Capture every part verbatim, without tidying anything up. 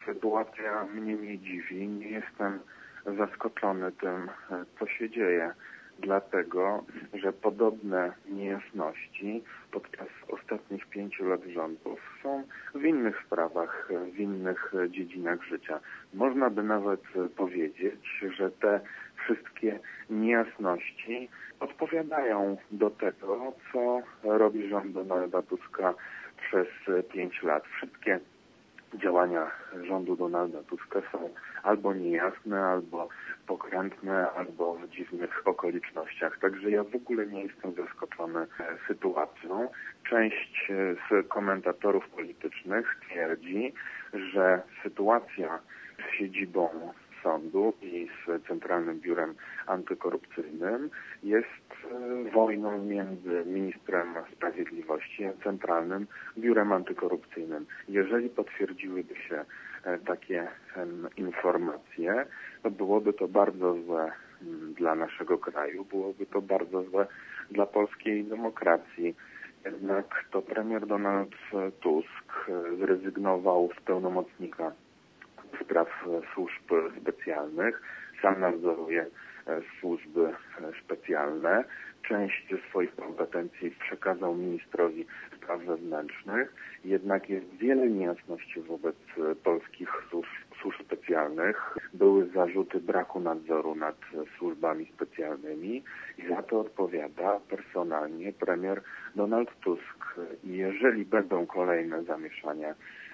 Sytuacja mnie nie dziwi, nie jestem zaskoczony tym, co się dzieje, dlatego, że podobne niejasności podczas ostatnich pięciu lat rządów są w innych sprawach, w innych dziedzinach życia. Można by nawet powiedzieć, że te wszystkie niejasności odpowiadają do tego, co robi rząd Donalda Tuska przez pięć lat. Wszystkie działania rządu Donalda Tuska są albo niejasne, albo pokrętne, albo w dziwnych okolicznościach. Także ja w ogóle nie jestem zaskoczony sytuacją. Część z komentatorów politycznych twierdzi, że sytuacja z siedzibą sądu i z Centralnym Biurem Antykorupcyjnym jest wojną między ministrem sprawiedliwości a Centralnym Biurem Antykorupcyjnym. Jeżeli potwierdziłyby się takie informacje, to byłoby to bardzo złe dla naszego kraju, byłoby to bardzo złe dla polskiej demokracji. Jednak to premier Donald Tusk zrezygnował z pełnomocnika spraw służb specjalnych, sam nadzoruje służby specjalne. Część ze swoich kompetencji przekazał ministrowi spraw wewnętrznych, jednak jest wiele niejasności wobec polskich służb, służb specjalnych. Były zarzuty braku nadzoru nad służbami specjalnymi i za to odpowiada personalnie premier Donald Tusk. I jeżeli będą kolejne zamieszania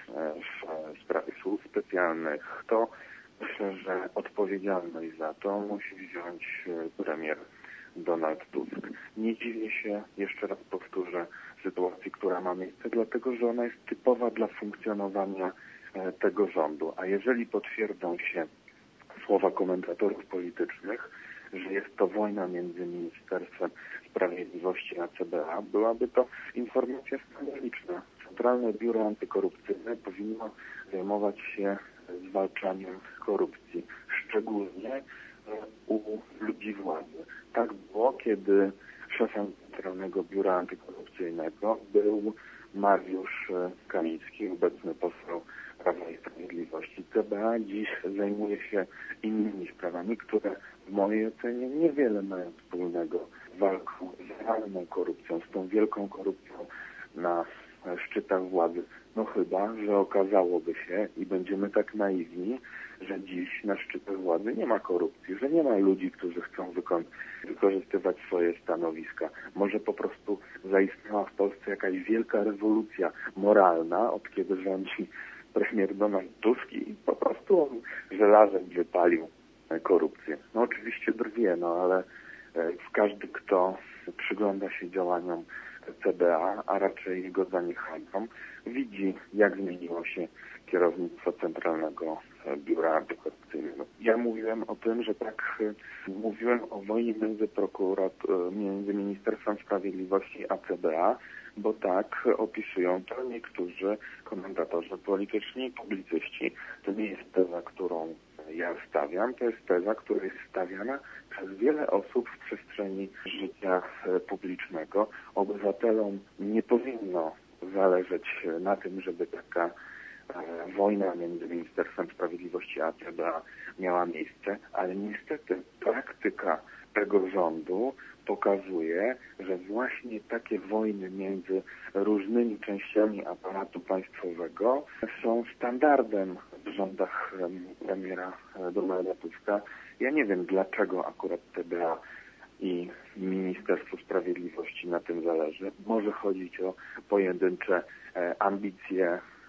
w sprawie służb specjalnych, to myślę, że odpowiedzialność za to musi wziąć premier Donald Tusk. Nie dziwię się, jeszcze raz powtórzę, sytuacji, która ma miejsce, dlatego że ona jest typowa dla funkcjonowania tego rządu. A jeżeli potwierdzą się słowa komentatorów politycznych, że jest to wojna między Ministerstwem Sprawiedliwości a C B A, byłaby to informacja skandaliczna. Centralne Biuro Antykorupcyjne powinno zajmować się zwalczaniem korupcji, szczególnie u ludzi władzy. Tak było, kiedy szefem Centralnego Biura Antykorupcyjnego był Mariusz Kamiński, obecny poseł Prawa i Sprawiedliwości. C B A dziś zajmuje się innymi sprawami, które w mojej ocenie niewiele mają wspólnego z walką z realną korupcją, z tą wielką korupcją na szczytach władzy. No chyba, że okazałoby się i będziemy tak naiwni, że dziś na szczytach władzy nie ma korupcji, że nie ma ludzi, którzy chcą wykon- wykorzystywać swoje stanowiska. Może po prostu zaistniała w Polsce jakaś wielka rewolucja moralna, od kiedy rządzi premier Donald Tusk i po prostu on żelazem wypalił korupcję. No oczywiście drwie, no ale każdy, kto przygląda się działaniom C B A, a raczej jego zaniechaniom, widzi, jak zmieniło się kierownictwo Centralnego Biura Antykorupcyjnego. Ja mówiłem o tym, że tak mówiłem o wojnie między prokurat- między Ministerstwem Sprawiedliwości a C B A, bo tak opisują to niektórzy komentatorzy polityczni i publicyści. To nie jest teza, którą ja stawiam, to jest teza, która jest stawiana przez wiele osób w przestrzeni życia publicznego. Obywatelom nie powinno zależeć na tym, żeby taka e, wojna między Ministerstwem Sprawiedliwości a C B A miała miejsce, ale niestety praktyka tego rządu pokazuje, że właśnie takie wojny między różnymi częściami aparatu państwowego są standardem w rządach premiera Donalda Tuska. Ja nie wiem, dlaczego akurat C B A i Ministerstwu Sprawiedliwości na tym zależy. Może chodzić o pojedyncze e, ambicje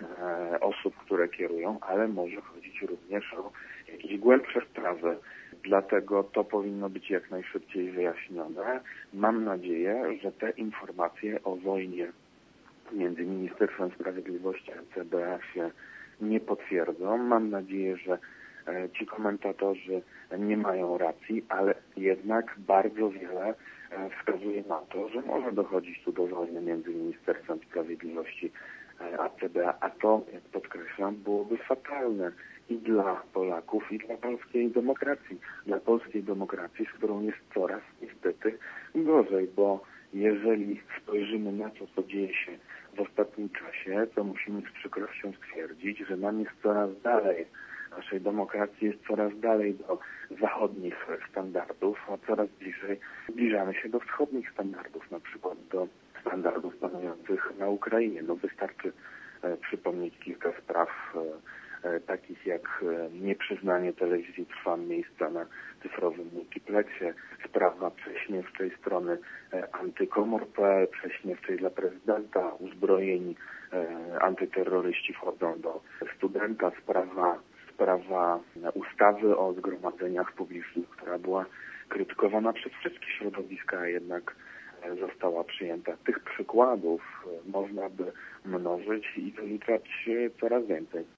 e, osób, które kierują, ale może chodzić również o jakieś głębsze sprawy. Dlatego to powinno być jak najszybciej wyjaśnione. Mam nadzieję, że te informacje o wojnie między Ministerstwem Sprawiedliwości a C B A się nie potwierdzą. Mam nadzieję, że ci komentatorzy nie mają racji, ale jednak bardzo wiele wskazuje na to, że może dochodzić tu do wojny między Ministerstwem Sprawiedliwości a C B A, a to, jak podkreślam, byłoby fatalne i dla Polaków, i dla polskiej demokracji. Dla polskiej demokracji, z którą jest coraz niestety gorzej, bo jeżeli spojrzymy na to, co dzieje się w ostatnim czasie, to musimy z przykrością stwierdzić, że nam jest coraz dalej, naszej demokracji jest coraz dalej do zachodnich standardów, a coraz bliżej zbliżamy się do wschodnich standardów, na przykład do standardów panujących na Ukrainie. No wystarczy e, przypomnieć kilka spraw e, e, takich jak e, nieprzyznanie telewizji Trwam miejsca na cyfrowym multipleksie, sprawa prześmiewczej strony e, antykomor kropka p l, prześmiewczej dla prezydenta, uzbrojeni e, antyterroryści wchodzą do studenta, sprawa sprawa ustawy o zgromadzeniach publicznych, która była krytykowana przez wszystkie środowiska, a jednak została przyjęta. Tych przykładów można by mnożyć i wyliczać coraz więcej.